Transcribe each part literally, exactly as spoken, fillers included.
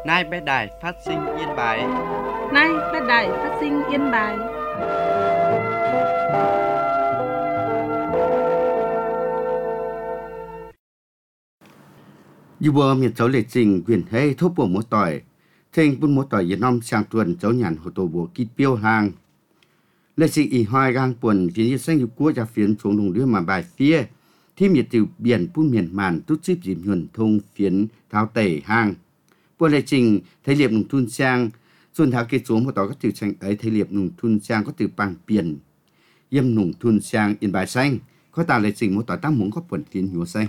Nay bé đài phát sinh Yên Bái. Nay bé đài phát sinh Yên Bái. Dù bờ miền cháu lệ trình quyền hay thốt bộ múa tỏi, thênh bún múa tỏi Việt Nam sang tuần cháu nhàn hồ tổ bộ kít biêu hàng. Lệ trình ý hoài gang buồn phiến như xanh như cua ra phiến xuống đồng đưa mà bài phía, thi miệt tiểu biển bún miền màn tút xíp dìm nhuần thông phiến tháo tẩy hàng. Buồn lệ trình thấy liệp nùng thun sang, xuân tháo kết xuống một tỏi các tiểu tranh ấy thấy liệp nùng thun sang có tiểu bằng biển. Yêm nùng thun sang Yên Bái xanh, có tạo lệ trình một tỏi tăng muốn có buồn phiến nhúa xanh.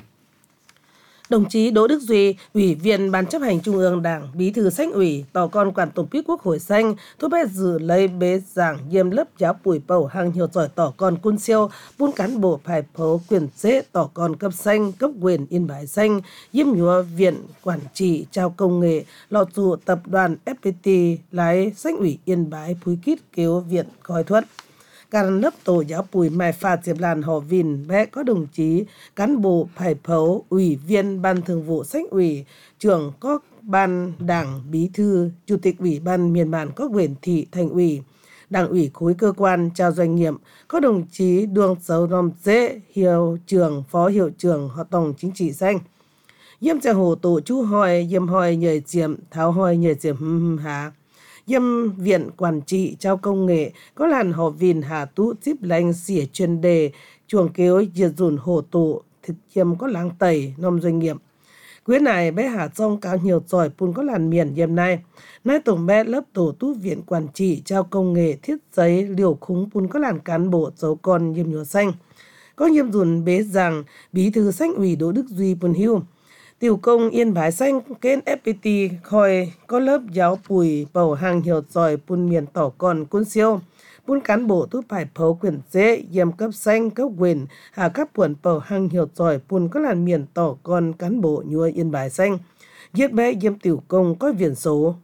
Đồng chí Đỗ Đức Duy, Ủy viên Ban chấp hành Trung ương Đảng, Bí thư Xanh ủy, tỏ con quản tổng bí Quốc hội xanh, thu bé dự lấy bế giảng yêm lớp giáo bùi bầu hàng hiệu giỏi tỏ con quân siêu, buôn cán bộ phải phấu quyền chế tỏ con cấp xanh, cấp quyền Yên Bái xanh, yêm nhúa viện quản trị trao công nghệ, lọ trụ tập đoàn ép pê tê lái Xanh ủy Yên Bái phúi kít kêu viện coi thuật. Các lớp tổ giáo bùi mai phạt diệp làn họ vìn bé có đồng chí cán bộ phải phấu ủy viên ban thường vụ Xanh ủy, trưởng các ban đảng bí thư, chủ tịch ủy ban miền bản các huyện thị thành ủy, đảng ủy khối cơ quan trao doanh nghiệp, có đồng chí Đường Sấu Ròm Dễ, hiệu trưởng, phó hiệu trưởng họ tổng chính trị xanh. Yêm trang hồ tổ chú hỏi, yêm hỏi nhờ diệm, tháo hỏi nhờ diệm hừm hừm há. Yêm viện quản trị trao công nghệ có làn họ vìn hà tú tiếp lành xỉa chuyên đề chuồng kêu diệt dùn hồ tụ thực yêm có láng tẩy nông doanh nghiệp. Quý này bé hà trong cao nhiều giỏi pun có làn miền yêm này. Nay tổng bé lớp tổ tú viện quản trị trao công nghệ thiết giấy liều khúng pun có làn cán bộ dấu con yêm nhúa xanh. Có yêm dùn bế rằng bí thư Xanh ủy Đỗ Đức Duy pun hưu. Tiểu công Yên Bái xanh kênh ép pê tê khoi có lớp giáo bùi bầu hàng hiệu giỏi pun miền tỏ còn quân siêu. Pun cán bộ thu phải phấu quyền dễ yêm cấp xanh cấp quyền hà các buồn bầu hàng hiệu giỏi pun có làn miền tỏ còn cán bộ nhua Yên Bái xanh. Giết bé yêm tiểu công có viền số.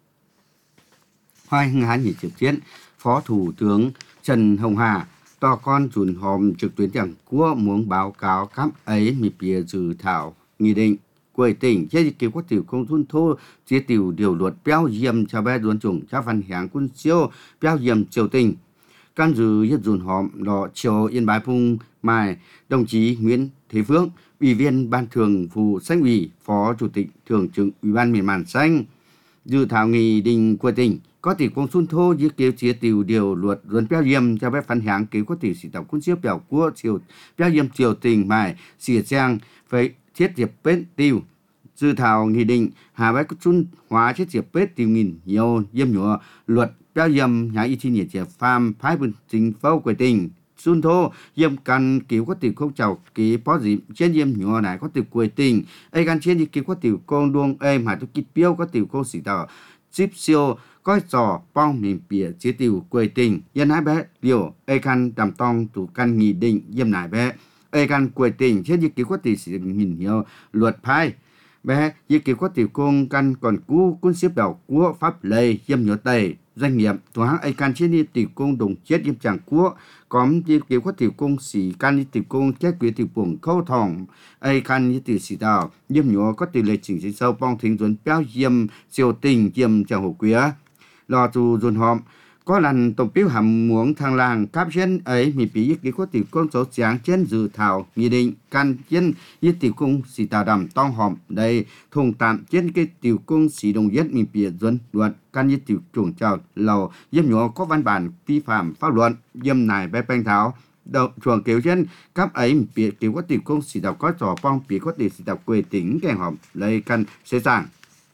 Hoài ngã nhị trực chiến, Phó Thủ tướng Trần Hồng Hà tỏ con dùn hòm trực tuyến chẳng của muốn báo cáo các ấy mì bìa dự thảo nghị định của tỉnh chế kêu có tiểu công thôn thô chế tiểu điều luật béo diêm cho bé duôn chủng cho văn hạng quân siêu béo diêm triều tỉnh can dự nhất dùn hòm lọ chiều Yên Bái Phung Mai đồng chí Nguyễn Thế Phước ủy viên ban thường vụ Xanh ủy phó chủ tịch thường trực ủy ban miền Màn xanh dự thảo nghị định của tỉnh có tiểu công thôn thô chế kêu chế tiểu điều luật duôn béo diêm cho bé văn hạng kêu có tiểu sĩ tập quân siêu béo của triều béo diêm triều tỉnh Mai xỉa trang với thiết diệp bết tiêu dự thảo nghị định hà bách xuân hóa thiết diệp bết tiêu nghìn nhiều yêm nhựa luật béo yêm nhà y thi nhiệt diệp pham phái bình chính phâu của tỉnh xuân thô yêm căn cứu có tiểu không chào ký phó dịp trên yêm nhựa này có tiểu quê tỉnh ai căn trên cứu có tiểu công đuông em hà tôi kịp biêu có tiểu công sĩ tàu chip siêu coi trò bong miền bìa chế tiểu quê tỉnh yên hai bé liều ai căn đàm tông tủ căn nghị định yêm nải bé ai căn quê tỉnh trên cứu có tiểu sĩ nghìn nhiều luật phái bé dự kiến có tiểu công căn còn cũ quân xếp đầu của pháp lệ yêm nhựa tây doanh nghiệp thuộc hãng ai can trên đi tiểu công đồng chết yêm chẳng quốc có dự kiến có tiểu công sĩ can đi tiểu công chết quý tiểu bổng khâu thòng ai can đi tiểu sĩ đào yêm nhựa có tiểu lệ chỉnh trên sâu bong thính dồn béo yêm siêu tình yêm chẳng hổ quý lò tù dồn hòm có lần tổng biểu hàm muốn thang làng cáp trên ấy mình bị cái có tiểu công số sáng trên dự thảo nghị định can trên với tiểu công sĩ tà đầm tông hòm đây thùng tạm trên cái tiểu công sĩ đồng nhất mình bị dân luật can với tiểu chuồng chào lầu yếm nhỏ có văn bản vi phạm pháp luật yếm này bé banh tháo đầu chuồng kiểu trên cáp ấy mình bị kiểu có tiểu công sĩ đào có trò bong bị có tiểu sĩ đào quê tỉnh kèm hòm lấy căn sẽ giảng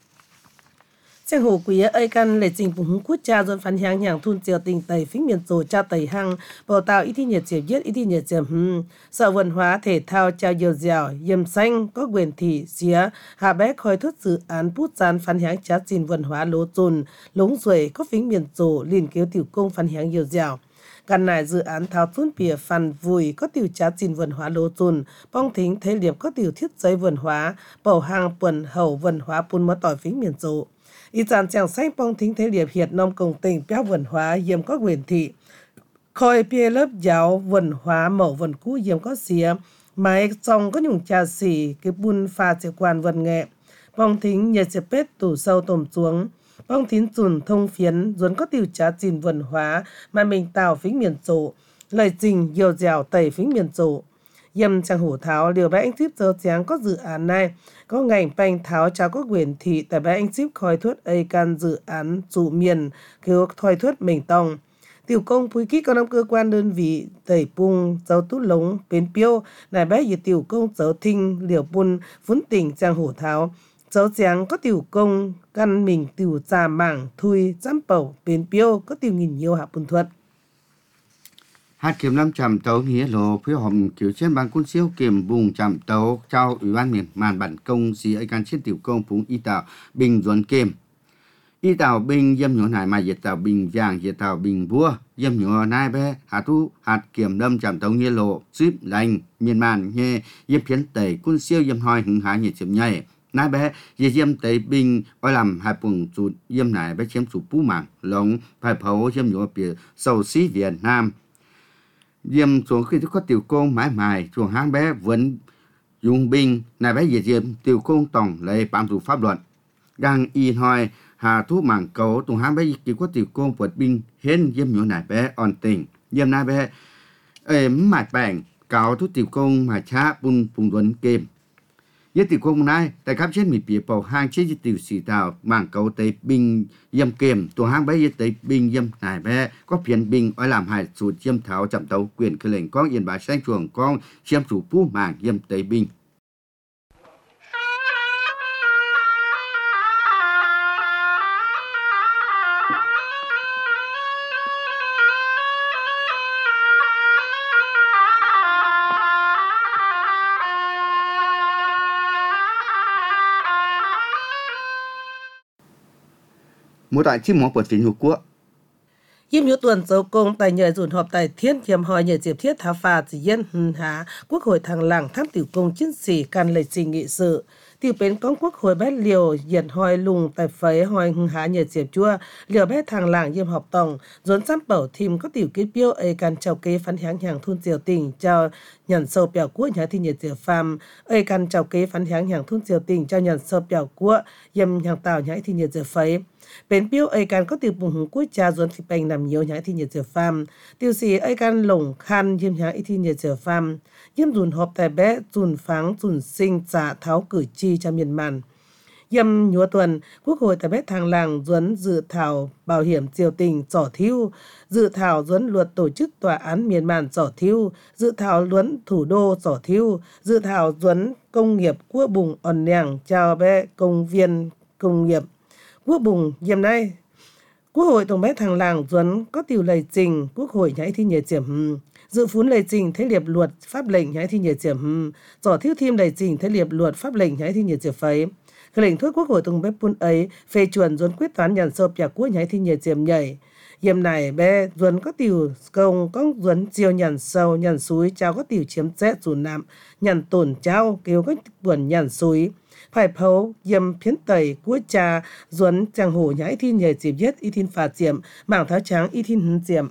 Trang hồ quý ấy căn lệ trình vùng quốc cha dọn phán hàng hàng thun triều tình tây phích miền tổ cha tây hăng bảo tạo ít thi nhiệt diệp viết ít thi nhiệt diệp hừm sở văn hóa thể thao trao nhiều dẻo yêm xanh có quyền thị xía hạ bé khoi thốt dự án bút gian phán hàng giá trình văn hóa lỗ trồn lống ruồi có phích miền tổ liền kêu tiểu công phán hàng nhiều dẻo căn này dự án thao thun bìa phàn vùi có tiểu giá trình văn hóa lỗ trồn bong thính thế liệp có tiểu thiết giấy văn hóa bảo hàng quần hậu văn hóa pun mất tỏi phích miền tổ ý dàn chàng xanh bong thính thế liệp hiệt nông công tỉnh béo văn hóa yếm có quyền thị khoi bia lớp giáo văn hóa mẫu văn cũ yếm có xía máy trong có nhung trà xỉ cái bún pha chế quan văn nghệ bong thính nhiệt dẹp bết tủ sâu tồm xuống bong thính dùn thông phiến duốn có tiêu trá chìn vườn hóa mà mình tào phính miền trộ lời trình nhiều dẻo tẩy phính miền trộ yêm chẳng hổ tháo liều bé anh tiếp dấu cháng có dự án này có ngành banh tháo cháu có quyền thị tại bé anh tiếp khói thuất ấy can dự án trụ miền kêu khói thuất mình tòng tiểu công phúi kích có năm cơ quan đơn vị tẩy pung dấu tút lống bến piêu này bé gì tiểu công dấu thinh liều bun phún tỉnh chẳng hổ tháo dấu cháng có tiểu công căn mình tiểu già mảng thui giám bầu bến piêu có tiểu nghìn nhiều hạ bùn thuật hạt kiểm lâm trạm tấu nghĩa lộ phía hòm kiểu trên ban quân siêu kiểm vùng trạm tấu trao ủy ban miền màn bản công xí ấy can trên tiểu công phúng y tạo bình duẩn kiểm y tạo bình dâm nhỏ nải mà diệt tạo bình giang diệt tạo bình vua dâm nhỏ nai bé hạt thu hạt kiểm lâm trạm tấu nghĩa lộ ship lành miền màn nghe dâm phiến tẩy quân siêu dâm hoi hứng hái nhiệt chiếm nhảy nai bé dì dâm tẩy bình oi làm hai vùng chuột dâm nải bé chiếm chủ phú mảng lống phải phấu dâm nhỏ bìa sầu xí Việt Nam diêm xuống khi có tiểu công mãi mãi chuồng hang bé vẫn dùng binh này bé diệt diêm tiểu công tổng lấy bám trụ pháp luật đang y hỏi hà thu mảng cầu tuồng hang bé chỉ có tiểu công vượt binh hên diêm nhỏ này bé on tình diêm này bé êm mãi bảng cáo thu tiểu công mà cha bun bùng duẩn kìm với tiểu công này tại các trên miền biển bầu hang chế tiểu sĩ tàu mảng cầu tây binh diêm kìm tuồng hang bé với tây binh diêm này bé có phiền binh ở làm hại sụt diêm tháo chậm tàu quyền khởi lệnh con yên bá xanh chuồng con chiêm chủ phú mảng diêm tây binh một tại chim mỏ của chính Hàn Quốc. Yếm nhớ tuần dấu công tại nhờ dùn họp tại thiên hiểm hỏi nhờ diệp thiết tháo phà chỉ yên hân há quốc hội thằng làng tham tiểu công chiến sĩ can lệ trình nghị sự tiểu bến công quốc hội bé liều diệt hỏi lùng tại phấy hỏi hân há nhờ diệp chua liều bé thằng làng yếm họp tổng dồn sắm bảo thìm có tiểu kết biêu ấy can chào kế phán háng hàng thun diều tỉnh chào nhận sâu bèo quốc nhà thi nhờ diệp phàm ấy can chào kế phán háng hàng thun diều tỉnh chào nhận sâu bèo quốc yếm hàng tàu nhái thi nhờ diệp phấy bến biêu ấy can có tiểu bùng hùng cuối cha dồn thì bành nằm nhiều nhái thi nhờ diệp phàm tiểu sĩ ấy can lồng khan yếm nhái thi nhờ diệp phàm yếm dùn họp tại bé dùn pháng dùn sinh trả tháo cử tri cho miền màn yếm nhúa tuần quốc hội tại bé thang làng duấn dự thảo bảo hiểm triều tình trỏ thiêu dự thảo duấn luật tổ chức tòa án miền màn trỏ thiêu dự thảo luấn thủ đô trỏ thiêu dự thảo duấn công nghiệp quốc bùng òn nèng chào bé công viên công nghiệp quốc bùng yếm nay quốc hội tổng bé thằng làng duấn có tiểu lệ trình quốc hội nhảy thi nhờ chiểm dự phún lệ trình thế liệp luật pháp lệnh nhảy thi nhờ chiểm trỏ thiêu thêm lệ trình thế liệp luật pháp lệnh nhảy thi nhờ chiểm phấy cái lệnh thuốc quốc hội tổng bé pun ấy phê chuẩn duấn quyết toán nhận sộp nhà quốc nhảy thi nhờ chiểm nhảy yếm này bé duấn có tiểu công có duấn chiêu nhận sâu nhận suối cháu có tiểu chiếm chết dù nạm nhận tổn cháu kêu có buồn nhận suối phải phấu yếm phiến tẩy của cha duấn chàng hổ nhái thi nhờ dịp nhất y thiên phạt diệm mảng tháo tráng y thiên hứng diệm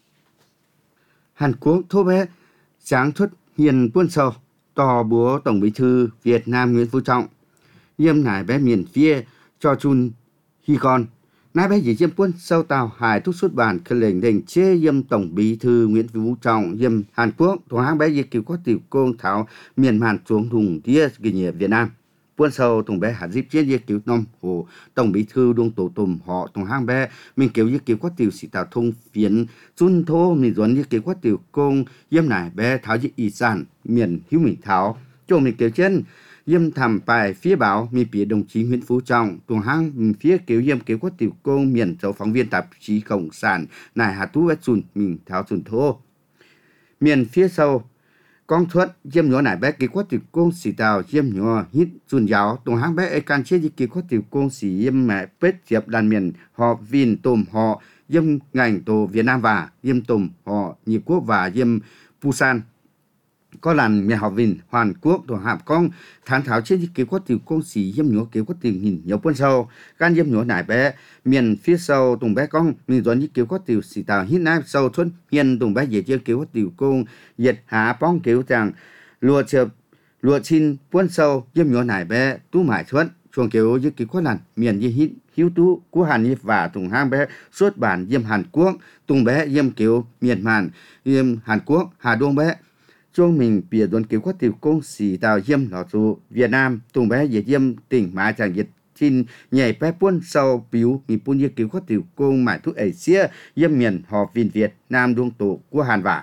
Hàn Quốc thô bé sáng thuất hiền buôn sầu tò búa tổng bí thư Việt Nam Nguyễn Phú Trọng yếm nải bé miền phía cho chun hi con nãy bé chỉ yếm buôn sâu tàu hải thúc xuất bản khởi lệnh đình chế yếm tổng bí thư Nguyễn Phú Trọng yếm Hàn Quốc thổ hang bé dịch cứu có tiểu công tháo miền màn xuống thùng tia ghi nhẹ Việt Nam buôn sâu thùng bé hạt dịp chế dịch cứu nom hồ tổng bí thư đương tổ tùm họ thùng hang bé mình kiểu dịch cứu có tiểu sĩ tạo thông phiến chun thô mình duẩn dịch cứu có tiểu công yếm nải bé tháo dịch y sản miền hữu mình tháo chỗ mình kiểu trên yếm thầm bài phía báo mi phía đồng chí Nguyễn Phú Trọng tuồng hang phía kiểu yếm kiểu có tiểu công miền châu phóng viên tạp chí cộng sản nải hạt tú vết sùn mình tháo sùn thô miền phía sau con thuất yếm nhỏ nải bé kiểu có tiểu công xì tàu yếm nhỏ hít sùn giáo tuồng hang bé ấy can chế kiểu có tiểu công xì yếm mẹ pết diệp đàn miền họ vin tôm họ yếm ngành tổ Việt Nam và yếm tôm họ nhị quốc và yếm Busan có làn nhà học viên Hàn Quốc tổ hạp con thán tháo trên kế có tiểu công sĩ yếm nhỏ kế có tiểu nhìn nhiều quân sâu can yếm nhỏ nải bé miền phía sau tùng bé con mình dọn như kế có tiểu sĩ tàu hít nai sâu thuần hiền tùng bé dễ chơi kế có tiểu công diệt hạ bong kéo rằng lùa chợp lùa chin quân sâu yếm nhỏ nải bé tú mải thuần chuồng kiểu như cái quán làn miền như hít hiếu tú của Hàn Nhật và Tùng Hang bé xuất bản yêm Hàn Quốc Tùng bé yêm kiểu miền Hàn yêm Hàn Quốc Hà Đông bé chuông mình bìa đồn kiểu có tiểu công xì tàu yêm lọ dù Việt Nam Tùng bé về yêm tỉnh Mã Chẳng Việt xin nhảy bé buôn sau biểu mình buôn như kiểu có tiểu công mãi thuốc ấy xía yêm miền họ Viên Việt Nam Đông Tổ của Hàn và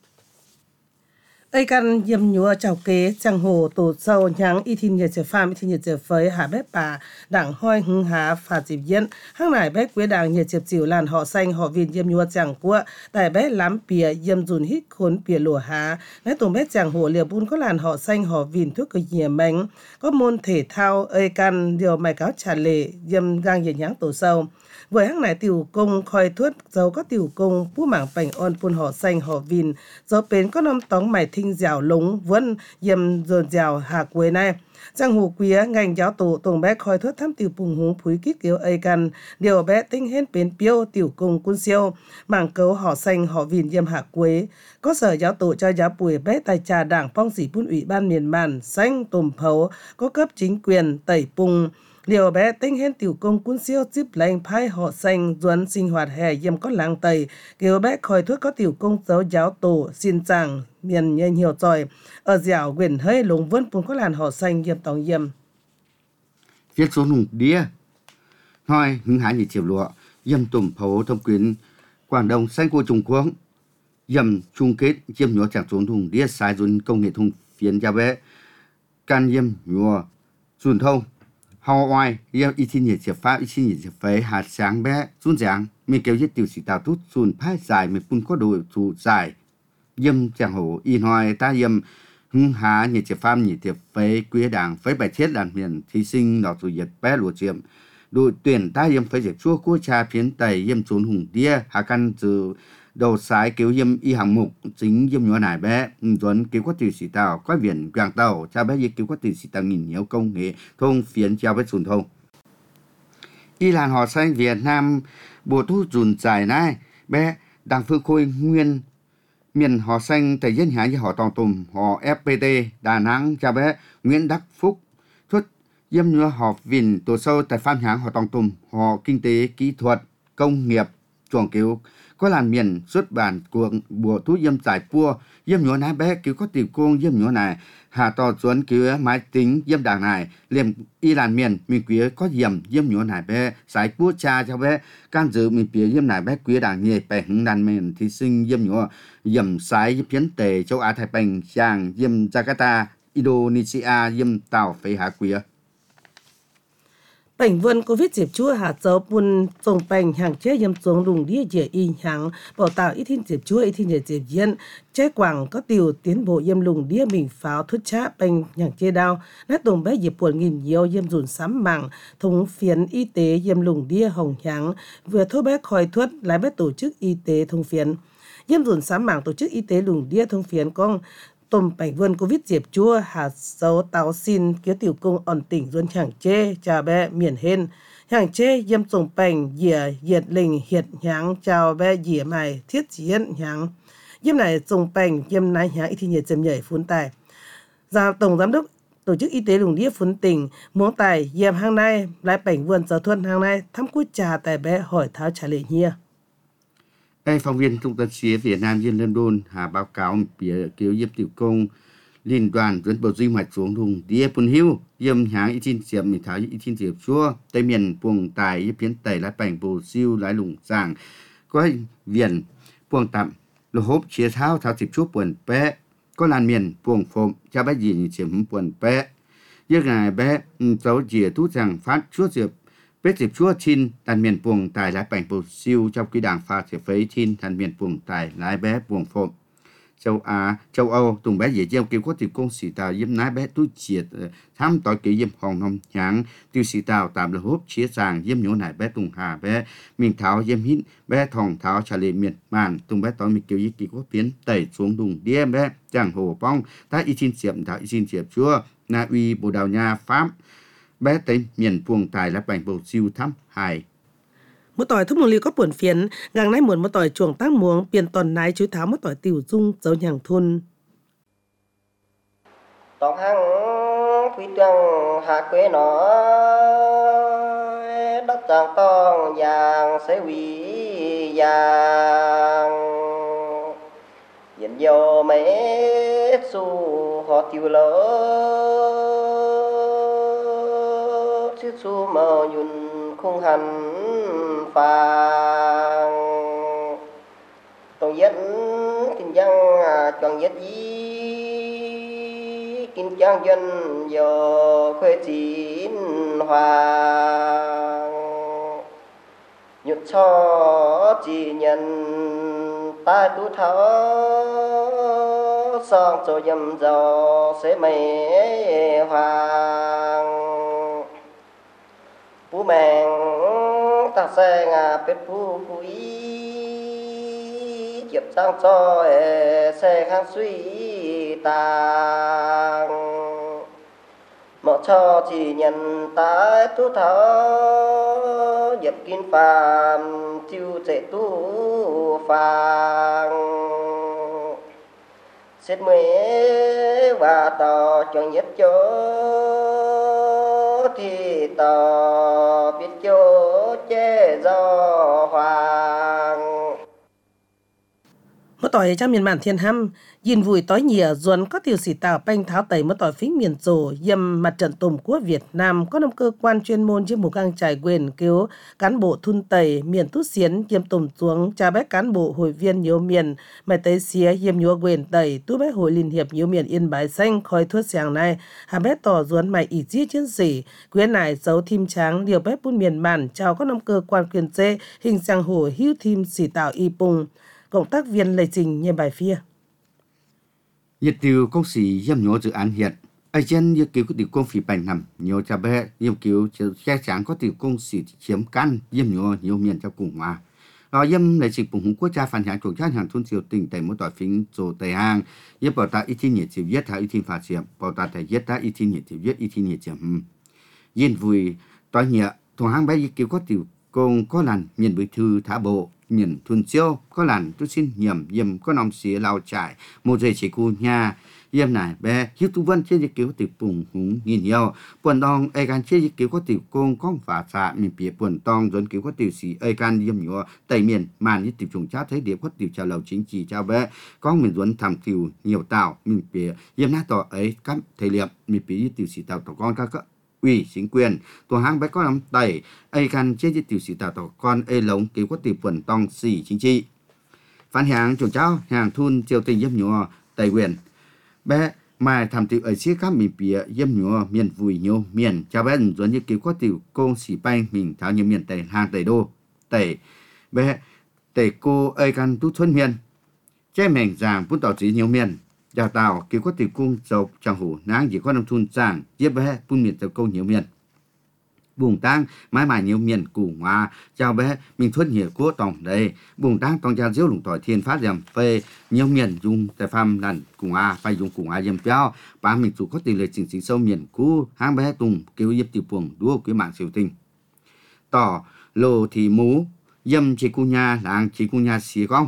Ây căn yếm nhúa chào kế chẳng hồ tổ sâu nháng y thiên nhiệt chế phàm y thiên nhiệt chế phới hạ bếp bà đảng hoi hưng há phà dịp diễn hăng nải bếp quế đảng nhiệt chế chiều làn họ xanh họ viên yếm nhúa chẳng của tại bếp lắm bìa yếm dùn hít khốn bìa lùa há nãy tổng bếp chẳng hồ liều bún có làn họ xanh họ viên thuốc cơ nhìa mánh có môn thể thao ây căn điều mày cáo trả lệ yếm gang nhiệt nháng tổ sâu với hăng nải tiểu công khoi thuốc dấu có tiểu công bú mảng bành on pun họ xanh họ viên dấu bến có năm tóng mày thinh dẻo lúng vẫn yếm dồn dẻo hạ quế này Giang hồ quía ngành giáo tổ tổng bé khoi thuốc thăm tiểu bùng húng phúi kít kiếu ây căn điều bé tinh hết bến piêu tiểu công quân siêu mảng cấu họ xanh họ viên yếm hạ quế có sở giáo tổ cho giáo bùi bé tài trà đảng phong sĩ bún ủy ban miền màn xanh tùm phấu có cấp chính quyền tẩy bùng Liều bé tinh hên tiểu công quân siêu giúp lệnh phai họ xanh duẩn sinh hoạt hè yếm có làng tây kiều bé khoi thuốc có tiểu công giáo giáo tổ xin chàng miền nhanh nhiều tròi ở dẻo quyền hơi lùng vân cũng có làn họ xanh yếm tòng yếm viết số nùng đĩa nói hứng hái như chiều lụa yếm tùm phấu thông quyền Quảng Đông xanh của Trung Quốc yếm chung kết yếm nhỏ chẳng xuống thùng đĩa sai dùn công nghệ thùng phiến gia bé can yếm nhỏ dùn thông Hào oai, yêu y thiên nhiệt chế pháp, y thiên nhiệt chế phế, hạt sáng bé, xuống giảng, mình kêu giết tiểu sĩ tàu tút, xuống phái dài, mình phun có đồ thủ dài. Yêm chẳng hổ, y nói ta yêm hưng há nhiệt chế pháp, nhiệt chế phế, quý đảng, phế bài thiết đàn miền, thí sinh, đọc dù nhiệt bé lùa chiếm. Đội tuyển ta yêm phế diệt chua của cha phiến tầy, yêm xuống hùng đĩa, hạ căn từ đầu sái kêu yêm y hàng mục, chính yêm nhỏ nải bé, duẩn kêu có tiểu sĩ tàu, có viện quảng tàu, cha bé kêu có tiểu sĩ tàu nghìn nhiều công nghệ, thông phiến trao bé xuân thông. Y làn họ xanh Việt Nam, bộ thu dùn dài này, bé, đảng phương khôi nguyên, miền họ xanh tây dân hãy với họ tòng tùm, họ ép pê tê, Đà Nẵng, cha bé, Nguyễn Đắc Phúc, thuất yêm nhua họ vìn tổ sâu tại phan hãng họ tòng tùm, họ kinh tế, kỹ thuật, công nghiệp, chuồng cứu, có làn miền xuất bản của bộ thu yếm giải pua yếm nhỏ nái bé cứu có tiểu công yếm nhỏ này hà tò chuẩn cứu máy tính yếm đảng này liềm y làn miền mình quý có yếm yếm nhỏ này bé giải pua cha cho bé can dự mình phía yếm này bé quý đảng nhẹ bè hứng đàn miền thí sinh yếm nhỏ yếm sái yếm phiến tề châu Á Thái Bình Giang yếm Jakarta Indonesia yếm tàu phế hạ quý Bệnh vườn Covid dịp chúa hạt dấu bùn trồng bệnh hàng chế yếm xuống đùng đĩa dĩa y hàng bảo tạo ít thiên dịp chúa ít thiên dịp dịp yên chế quảng có tiểu tiến bộ yếm lùng đĩa mình pháo thuốc chá bệnh hàng chế đau nát tùng bé dịp buồn nghìn nhiều yếm dùn sắm mạng thùng phiến y tế yếm lùng đĩa hồng hàng vừa thôi bé khói thuốc lái bé tổ chức y tế thùng phiến yếm dùn sắm mạng tổ chức y tế lùng đĩa thùng phiến con tôm bệnh vườn Covid dịp chua hạt dấu táo xin kế tiểu công ổn tỉnh duân hàng chê chào bé miền hên hàng chê yếm trồng bệnh dìa diệt lình hiệt nháng chào bé dìa mày thiết chiến nháng yếm này trồng bệnh yếm này nháng y thì nhiệt chấm nhảy phun tài gia tổng giám đốc tổ chức y tế lùng đĩa phun tỉnh muốn tài yếm hàng nay lại bệnh vườn giáo thuần hàng nay thăm cúi trà tại bé hỏi tháo trả lệ nhia. Đây phóng viên Trung tâm Xía Việt Nam Yên London hà báo cáo phía kiểu yếm tiểu công liên đoàn dẫn bộ duy hoạch xuống thùng đĩa phun hiu yếm háng y thiên diệp mình tháo y thiên diệp chua tây miền buồng tài yếm phiến tây lái bành bồ siêu lái lùng giảng có viện buồng tạm lô hốp chia tháo tháo dịp chua buồn bé có làn miền buồng phồm cha bé gì chiếm buồn bé yếm ngày bé dấu dìa tú rằng phát chua diệp Bết dịp chúa chín đàn miền buồng tài lái bành bồ siêu trong khi đảng pha sẽ phấy chín đàn miền buồng tài lái bé buồng phộm. Châu Á, châu Âu, tùng bé dễ gieo kêu có tiểu công sĩ tàu yếm nái bé túi triệt thăm tỏi kỷ yếm hồng nông nháng tiêu sĩ tàu tạm là hốp chia sàng yếm nhổ nải bé tùng hà bé mình tháo yếm hít bé thòng tháo trả lệ miền màn tùng bé tỏi mình kêu yếm kỷ có biến tẩy xuống đùng đĩa bé chẳng hồ bong ta y xin diệp tháo y xin diệp chúa Na Uy Bồ Đào Nha Pháp bé tới miền buồng tài là bành bầu siêu thăm hài một tỏi thúc mùng liu có buồn phiến gang nay muốn một tỏi chuồng tác muống biển tòn nái chú tháo một tỏi tiểu dung dấu nhàng thun tọt hăng quý tương hạ quê nó đất chàng tông vàng sẽ quý vàng nhìn vô mấy su họ tiêu lỡ chiếc su mờ nhún khung hành phàng tôi dẫn kinh dân chọn nhất ý kinh trang dân giờ khuê chín hoàng nhụt cho chỉ nhận tai tu tháo sang cho dầm giàu sẽ mày hoàng phú mèn ta xe ngà bếp phú phú ý chụp sang cho xe khang suy tàng một cho chỉ nhận tái tu tháo dập kinh phàm tiêu chạy tu phàng xét mới và tò chọn nhất chỗ thì tò biết chỗ chế do hoàng mất tỏi trong miền bản thiên hăm nhìn vùi tối nhìa ruồn có tiểu sĩ tạo banh tháo tẩy mất tỏi phính miền rồ dầm mặt trận tổng quốc Việt Nam có năm cơ quan chuyên môn trên một gang trải quyền cứu cán bộ thun tẩy miền tút xiến yêm tùng xuống cha bé cán bộ hội viên nhiều miền mày tây xía yêm nhúa quyền tẩy tu bé hội liên hiệp nhiều miền Yên Bái xanh khói thuốc sàng này hà bé tỏ ruồn mày ỉ chi chiến sĩ quyến nải dấu thim tráng điều bé bún miền bản chào có năm cơ quan quyền dê hình sang hồ hữu thim sĩ tạo y bùng cộng tác viên lệ trình như bài phía. Nhiệt tiêu công sĩ dâm nhớ dự án hiện, ai chân yêu cứu có tiểu công phí bành nằm, nhiều cha bé yêu cứu chắc chắn có tiểu công sĩ chiếm căn dâm nhớ nhiều miền trong cùng hòa. Rồi dâm lệ trình bùng hùng quốc gia phản hạng chủ trách hàng thôn triều tỉnh tại mỗi tỏi phính rồ tây hàng, giúp bảo ta ít thiên nhiệt chịu viết hay ít thiên phá chiếm, bảo ta thể viết ta ít thiên nhiệt chịu viết ít thiên nhiệt chiếm. Yên vui tỏi nhẹ, thùng hàng bé yêu cứu có tiểu công có lần miền bưởi thư thả bộ. Nhìn thuần siêu có làn tôi xin nhầm yếm có nòng xía lao trải một giây chỉ cu nhà yếm này bé hiếu tu vân trên dịch cứu tiểu bùng húng nhìn nhiều buồn đong ai can trên dịch cứu có tiểu công con phá xạ miền phía buồn tong dẫn cứu có tiểu sĩ ai can yếm nhúa tây miền màn như tiểu trùng chát thấy điệp có tiểu trà lầu chính trị trao bé có miền dẫn thảm tiểu nhiều tạo miền phía yếm nát tỏ ấy cắm thầy liệm miền phía tiểu sĩ tạo tỏ con các ủy chính quyền tổ hang bé có nắm tẩy ai can chế di tiểu sĩ tạo tổ con ai lống cứu có tiểu quần tong xỉ chính trị phản hàng chủ cháu hàng thun triều tình dâm nhúa tây quyền bé mai tham tiểu ở xí các miền bìa dâm nhúa miền vùi nhô miền cha bé dẫn như cứu có tiểu công xỉ bay mình tháo như miền tây hàng tây đô tây bé tây cô ai can tu xuân miền chế mèn giàng bút tỏ chỉ nhiều miền đào tạo cứu có tiểu cung dầu chẳng hủ náng chỉ có nông thôn giảng tiếp bé phun miền tàu câu nhiều miền bùng tang mãi mãi nhiều miền củ hòa chào bé mình thuận nhiều của tổng đây bùng tang tòng cha diếu lủng tỏi thiên phát giảm phê nhiều miền dùng tại phàm lần củ hòa phải dùng củ hòa dầm béo ba mình chủ có tỷ lệ chỉnh chỉnh sâu miền cũ hang bé tùng cứu giúp tiểu buồng đua quý mạng siêu tinh tỏ lô thì mú dâm chỉ cu nhà làng chỉ cu nhà xì con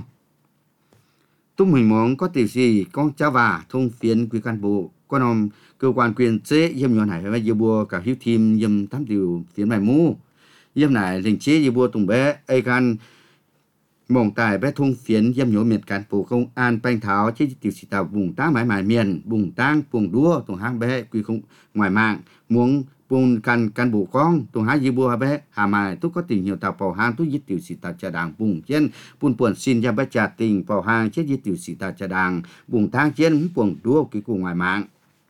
tung mình muốn có tiểu gì con cháu và thông phiến quý cán bộ con ông cơ quan quyền chế dâm nhỏ này phải dư bùa cả hiếu thêm dâm tám điều phiến bài mũ dâm này linh chế dư bùa tùng bé ai can mong tài bé thông phiến dâm nhỏ miền cán bộ công an banh tháo chế tiểu sĩ tạo vùng tá mãi mãi miền vùng tang vùng đua tùng hang bé quý không ngoài mạng muốn buồn can can bộ con tùng há dư bùa bé hà mài tôi có tình nhiều tạo bảo hang tôi giết tiểu sĩ tạo trà đàng vùng trên buồn buồn xin ra bé trà tình bảo hang chế giết tiểu sĩ tạo trà đàng vùng tang trên vùng đua quý cùng ngoài mạng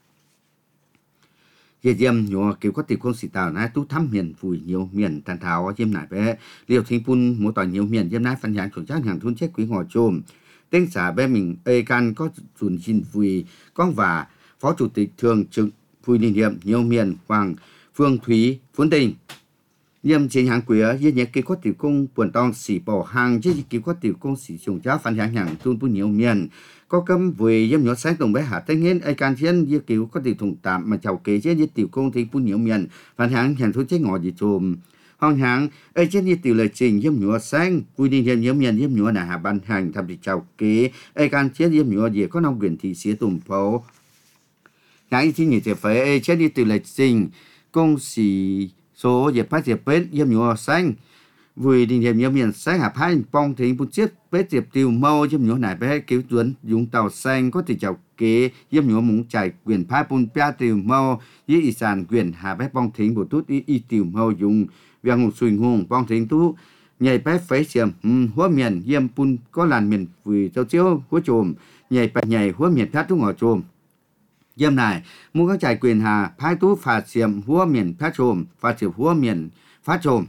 Dê diêm nhỏ kiểu có tiểu công sĩ tạo nãy tú thăm miền phùi nhiều miền tàn thảo diêm nải bé liều thinh phun mỗi tỏi nhiều miền diêm nãy phân nhãn chuẩn chắc hàng thun chết quý ngò chôm tên xã bé mình ê can có chuẩn xin phùi con và phó chủ tịch thường trực phùi liên hiệp nhiều miền hoàng phương thúy phốn tình diêm trên hàng quý dê nhẹ kiểu có tiểu công buồn tong xỉ bỏ hàng dê kiểu có tiểu công xỉ trùng chắc phân nhãn hàng thun phun nhiều miền có cấm với dâm nhỏ sáng tổng bé hạ tây nghiên ai can chiến dư cứu có tiểu thùng tạm mà chào kế chế dư tiểu công thì phun nhiều miền phản hàng hàng thôn chế ngọ gì trồm hoàng hàng ai chế dư tiểu lời trình dâm nhỏ sáng vui đi thêm nhiều miền dâm nhỏ là hạ ban hành thầm thì chào kế ai can chiến dâm nhỏ gì có nông quyền thị xía tùng phố nhãn chi nhị chế phải chết đi từ lịch trình công sĩ số dẹp phát dẹp bết yếm nhọ xanh vì đình điểm yếm miền xanh hạp hai bong thì bút chiết bết dẹp tiêu mâu yếm nhọ nải bết cứu tuấn dùng tàu xanh có thể chào kế yếm nhọ muốn chạy quyền phá bún pia tiêu mâu y ý sản quyền hạ bết bong thính bút tút y y tiêu mâu dùng việc ngủ sùi hùng bong thính tú nhảy bết phế xiêm hóa miền yếm bún có làn miền vì châu chiếu hóa trồm nhảy bết nhảy hóa miền phát tú ngõ trồm yếm này muốn các chạy quyền hà phái tú phạt xiêm hóa miền phát trồm phạt xiêm hóa miền phát trồm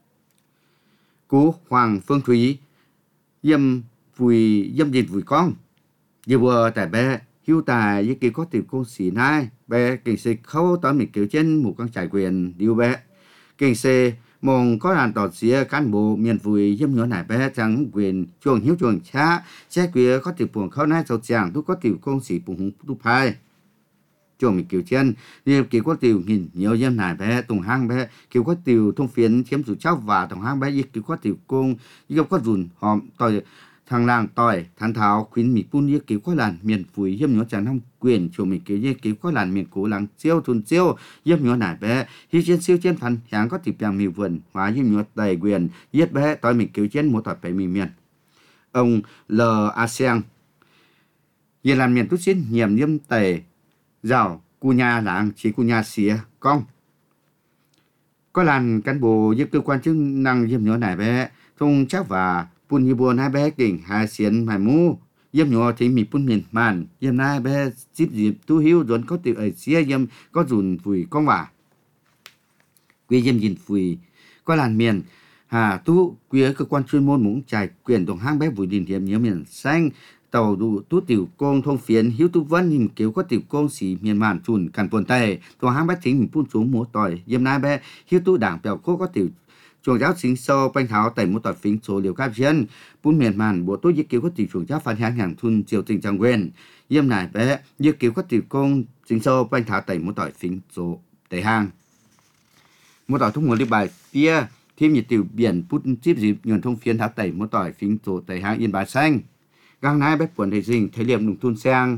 cú Hoàng Phương Thúy yếm vùi yếm dịch vùi con giờ vừa tại bé hiếu tài với kiểu có tiểu công sĩ này bé kinh sĩ khâu tóm mình kiểu trên một con trải quyền điều bé kinh sĩ mong có làm tọt xía cán bộ miền vùi yếm nhỏ này bé chẳng quyền chuồng hiếu chuồng cha xe quyền có tiểu buồn khâu này sâu chàng tôi có tiểu công sĩ bùng hùng tu phai chuồng mình kiểu trên điều kiểu có tiểu nhìn nhiều yếm này bé tùng hang bé kiểu có tiểu thông phiến chiếm chủ cháu và tùng hang bé với kiểu có tiểu công yêu có rùn hòm tỏi thằng làng tỏi thằng tháo khuyến mỹ pun như kiểu có làn miền vùi yếm nhỏ chẳng năm quyền chuồng mình kiểu như kiểu có làn miền cố làng chiêu thun chiêu yếm nhỏ này bé hi trên siêu trên phần hàng có tiểu bèng mì vườn hóa yếm nhỏ đầy quyền yết bé tỏi mình kiểu trên một tỏi phải mì miền ông L A Seng giờ làm miền tốt xin nhiệm yếm tề giàu cu nhà làng chỉ cu nhà xía con có làn cán bộ với cơ quan chức năng yếm nhỏ này bé thông chắc và pun như buồn hai bé kinh hai xiên hai mu yếm nhỏ thì mi pun miền màn yếm hai bé dịp dịp tu hiếu rồi có tiểu ở xía yếm có dùn vùi con vả quy yếm nhìn vùi có làn miền hà tu quy cơ quan chuyên môn muốn trải quyền đồng hang bé vùi đình điểm nhớ miền xanh tàu đủ tú tiểu công thông phiến hiếu tu vân hình kiểu có tiểu công sĩ miền màn chùn càn buồn tề tổ hang bé thính mình pun xuống múa tỏi yếm hai bé hiếu tu đảng bèo cô có tiểu chuồng giáo sinh sâu bánh tháo tẩy một tỏi phím số liều cáp chiến bún miền màn bộ tôi dự kiến có tiểu chuồng giáo phản hàng hàng thun triều tình trang quyền yếm này bé dự kiến có tiểu công sinh sâu bánh tháo tẩy một tỏi phím số tẩy hàng một tỏi thúc nguồn đi bài phía thêm nhiệt tiểu biển bút chip dịp nhuận thông phiến tháo tẩy một tỏi phím số tẩy hàng yên bài xanh gang nai bé quần thầy dình thấy liệm nùng thun sang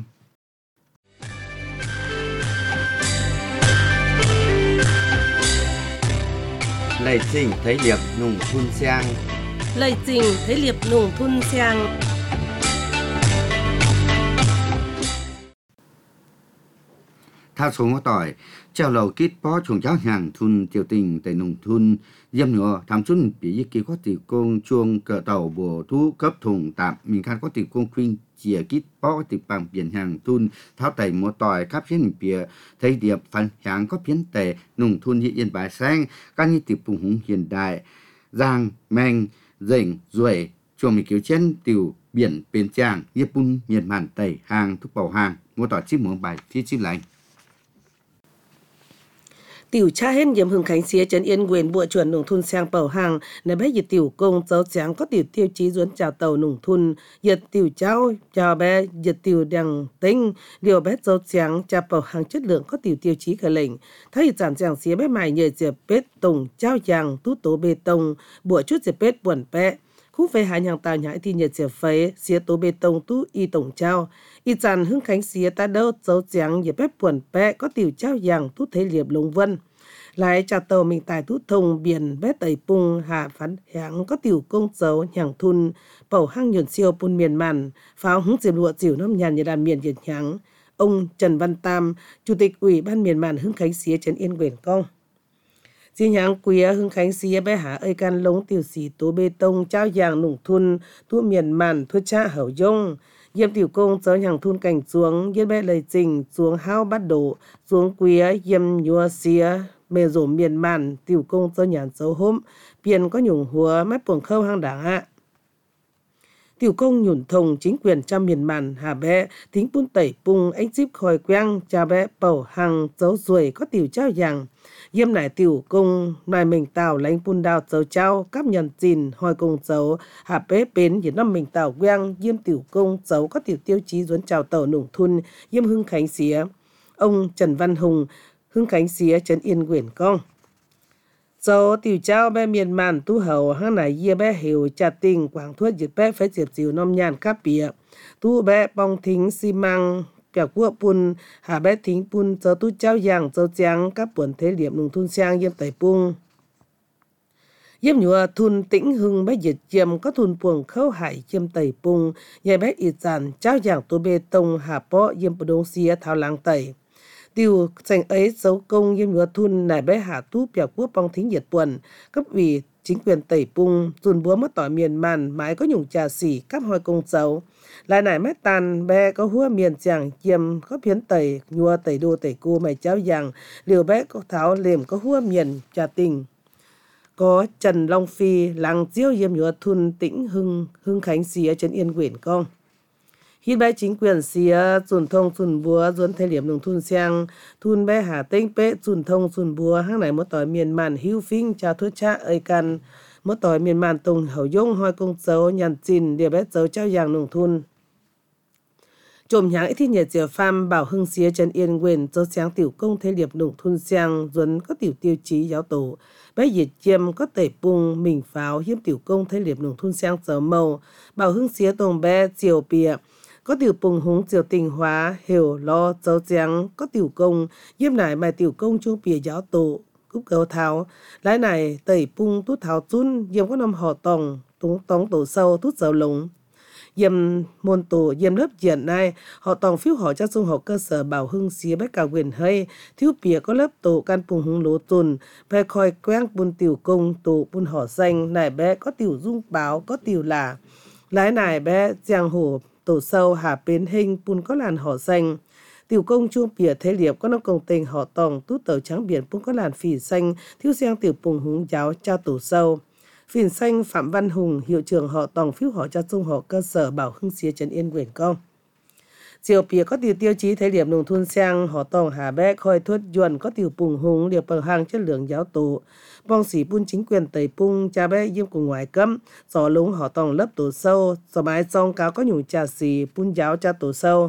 Lầy trình thấy liệp nùng thun sang. Lầy trình thấy liệp nùng thun sang. thao số ngõ tỏi treo lầu kít bó chuồng cháu hàng thun tiểu tình tại nùng thun dâm nhỏ tham xuân bị kỳ có tiểu công chuông cờ tàu bùa thu cấp thùng tạm mình khăn có tiểu công khuyên chìa kít bó tiểu bằng biển hàng thun tháo tẩy một tỏi cáp trên bìa thấy điệp phần hàng có biến tề nùng thun hiện yên bài sang các như tiểu phùng hùng hiện đại giang men dỉnh ruồi chuồng mình kiểu trên tiểu biển bến tràng như pun miền màn tẩy hàng thuốc bảo hàng một tỏi chip một bài phía chip lạnh tiểu cha hết nhiệm hưng khánh xía trấn yên quyền bộ chuẩn nông thôn sang bảo hàng để bé dịch tiểu công giáo tráng có tiểu tiêu chí duốn chào tàu nông thôn dịch tiểu cháu chào bé dịch tiểu đằng tinh điều bé giáo tráng chào bảo hàng chất lượng có tiểu tiêu chí khởi lệnh thấy giản giảng xía bé mài nhờ diệp bết tùng trao giang tút tố bê tông bộ chút diệp bết buồn bé khu về hai nhàng tàu nhãi thì nhờ diệp phế xía tố bê tông tú y tổng trao y tràn hưng khánh xía ta đâu giáo tráng diệp bết buồn bé có tiểu trao giang tút thế liệp lông vân lại chào tàu mình tài tút thông biển bé tẩy pung hạ phán hãng có tiểu công dấu nhàng thun bảo hang nhuận siêu pun miền màn pháo hứng diệp lụa dìu năm nhàn như đàn miền việt nháng ông Trần Văn Tam chủ tịch ủy ban miền màn hưng khánh xía trấn yên quyền công di nháng quía hưng khánh xía bé hạ ơi can lống tiểu sĩ tố bê tông trao giang nùng thun tu miền màn thuê cha hậu dông yếm tiểu công dấu nhàng thun cảnh xuống yếm bé lời trình xuống hao bắt đổ xuống quía yếm nhua xía mê rổ miền màn tiểu công do nhàn dấu hôm biển có nhủng hùa mép buồng khâu hang đảng hạ tiểu công nhủn thồng chính quyền trăm miền màn hà bé thính pun tẩy pung anh díp khòi quang cha bé bầu hàng dấu ruồi có tiểu trao giang yếm nải tiểu công nài mình tàu lánh pun đào dấu trao cắp nhận chìn hoi công dấu hà bé bến hiện năm mình tàu quang yếm tiểu công dấu có tiểu tiêu chí duốn chào tàu nùng thun yếm hưng khánh xía ông Trần Văn Hùng hưng khánh xía trấn yên quyền công dấu tiểu trao bé miền màn tu hậu hang này yê bé hiểu trà tình quảng thuất dịch bé phải diệp diều nom nhàn cáp bìa tu bé bong thính xi măng biểu quốc bùn hà bé thính bùn giờ tu trao giang giờ giang các buồn thế liệm nông thôn sang yếm tẩy bung yếm nhựa thun tĩnh hưng bé diệt chiêm có thun buồng khâu hải yếm tẩy bung nhảy bé ít giàn trao giang tu bê tông hà bó yếm bờ đông xía thao láng tẩy tiêu thành ấy dấu công yếm nhựa thun nải bé hà tu biểu quốc bong thính nhiệt buồn cấp ủy chính quyền tẩy bung dùn búa mất tỏi miền màn mái có nhung trà xỉ cắp hoi công dấu lại nải mét tàn bé có hua miền chàng chiêm có phiến tẩy nhua tẩy đô tẩy cô mày cháo giang liều bé có tháo liềm có hua miền trà tình có Trần Long Phi làng diêu yếm nhua thun tĩnh hưng hưng khánh xía trên yên quyển công hít bé chính quyền xía dùn thông dùn búa dùn thay liệm nông thun sang thun bé hà tinh bé dùn thông dùn búa hang này một tỏi miền màn hưu phinh cha thuốc cha ơi can một tỏi miền màn tùng hậu dung hoi công dấu nhàn chín điều bé dấu trao giang nông thun trộm nháng ít thi nhiệt diều pham bảo hưng xía chân yên quyền dấu sáng tiểu công thế liệp nông thun sang dùn có tiểu tiêu chí giáo tổ bé diệt chiêm có tẩy bung mình pháo hiếm tiểu công thế liệp nông thun sang dấu màu bảo hưng xía tùng bé diều bìa có tiểu bùng húng diều tình hóa hiểu lo dấu trắng có tiểu công yếm nải bài tiểu công chung bìa giáo tổ cúp cầu tháo lái này tẩy bung tút tháo chun yếm có năm họ tòng túng tống tổ sâu tút dấu lúng yếm môn tổ yếm lớp diện này họ tòng phiếu họ cho dung họ cơ sở bảo hưng xía bách cả quyền hay thiếu bìa có lớp tổ can bùng húng lố tuần về khoi quang bun tiểu công tổ bun họ xanh nải bé có tiểu dung báo có tiểu là lái này bé giang hồ tổ sâu hà bến hình bún có làn họ xanh tiểu công chuông bìa thế liệp có năm công tình họ tòng tút tàu trắng biển bún có làn phỉ xanh thiếu giang tiểu bùng húng giáo cha tổ sâu phỉ xanh Phạm Văn Hùng hiệu trưởng họ tòng phiếu họ cha dung họ cơ sở bảo hưng xía trấn yên quyền công chiều bìa có tiểu tiêu chí thế liệp nông thôn sang họ tòng hà bé khoi thuất yuan có tiểu bùng húng liệp bằng hàng chất lượng giáo tổ bong sĩ bun chính quyền tẩy bung cha bé yếm của ngoài cấm gió lúng họ tòng lớp tổ sâu gió mái song cáo có nhung trà xì bun giáo cha tổ sâu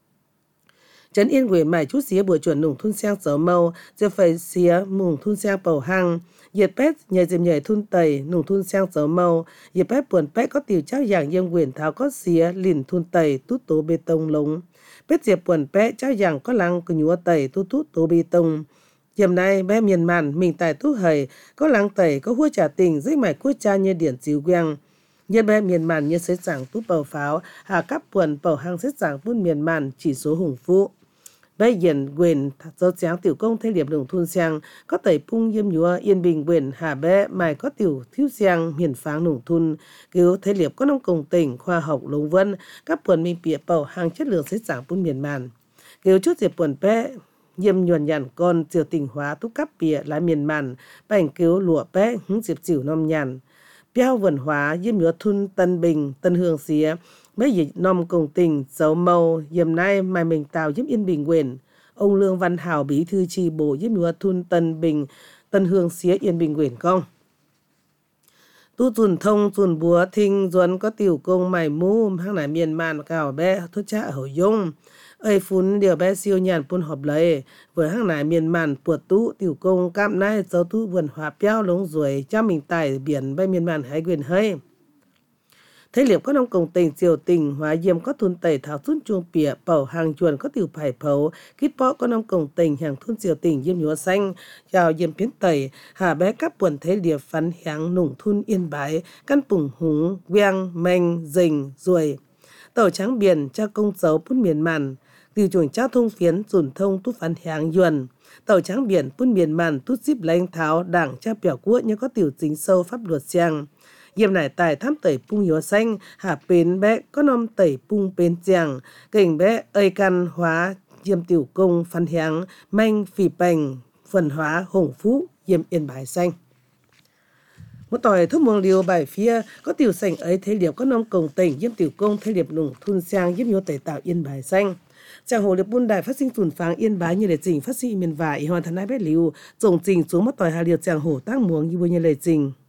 trấn yên quyền mải chút xía bữa chuẩn nùng thun sang gió mâu giờ phải xía mùng thun sang bầu hang nhiệt pét nhảy dìm nhảy thun tẩy nùng thun sang gió mâu nhiệt pét buồn pét có tiểu trao giảng yếm quyền tháo có xía lìn thun tẩy tút tố bê tông lúng pét diệp buồn pét trao giảng có lăng của nhúa tẩy tút tút tố bê tông Dìm nay bé miền màn mình tài tú hầy có lăng tẩy có hua trả tình dưới mải cua cha như điển chiếu quang nhân bé miền màn như xế giảng tú bầu pháo hà cắp quần bầu hang xế giảng bún miền màn chỉ số hùng phụ bé hiền quyền dấu tráng tiểu công thế liệp đồng thôn sang có tẩy pung yêm nhúa yên bình quyền hà bé mài có tiểu thiếu sang miền pháng nông thôn cứu thế liệp có nông công tỉnh khoa học lông vân các quần mình bịa bầu hàng chất lượng xế giảng bún miền màn cứu chút diệp quần bé yêm nhuần nhàn con chiều tình hóa túc cắp bìa lá miền màn bảnh cứu lụa bé hứng diệp chịu nom nhàn Piao vườn hóa yếm nhúa thun Tân Bình, Tân Hương xía, mấy dịch nom công tình, dấu mâu, yếm nay mai mình tào yếm yên bình quyền. Ông Lương Văn Hảo bí thư chi bộ yếm nhúa thun Tân Bình, Tân Hương xía yên bình quyền công. Tu dùn thông dùn búa thinh duẩn có tiểu công mày mũ hang nải miền màn cào bé thuốc cha ở dung. Ơi phun điều bé siêu nhàn phun họp lấy với hang nải miền màn puột tú tiểu công cam nai dấu tu vườn hóa Piao lống ruồi cho mình tài biển bay miền màn hay quyền hơi. Thế liệp có nông công tình triều tình hóa diêm có thun tẩy thảo thun chuông pịa bầu hàng chuồn có tiểu phải phấu kít bó có nông công tình hàng thun triều tình diêm nhúa xanh chào diêm phiến tẩy hà bé các buồn thế liệp phán háng nùng thun yên bái căn bùng húng quang manh dình ruồi tàu trắng biển cho công dấu bún miền màn từ chuồng trao thông phiến dùn thông tút phán háng yuan tàu trắng biển bún miền màn tút zip lãnh tháo đảng cha biểu quốc như có tiểu chính sâu pháp luật giang Diêm nải tài thăm tẩy pung hiếu xanh, hạ bến bé có nom tẩy pung bến giang, cảnh bé ơi căn hóa, diêm tiểu công phan háng, manh phỉ bành, phần hóa hồng phú, diêm yên bái xanh. Một tỏi thuốc mương liều bài phía, có tiểu sành ấy thế liệp có nom công tỉnh, diêm tiểu công thế liệp nùng thun sang, diêm nhô tẩy tạo yên bái xanh. Chàng hồ liệp buôn đài phát sinh tuần pháng yên bái như lệ trình phát sinh miền vải, hoàn thành ai bé liều, tổng trình xuống một tỏi hà liệt chàng hồ tác muống như bôi như lệ trình.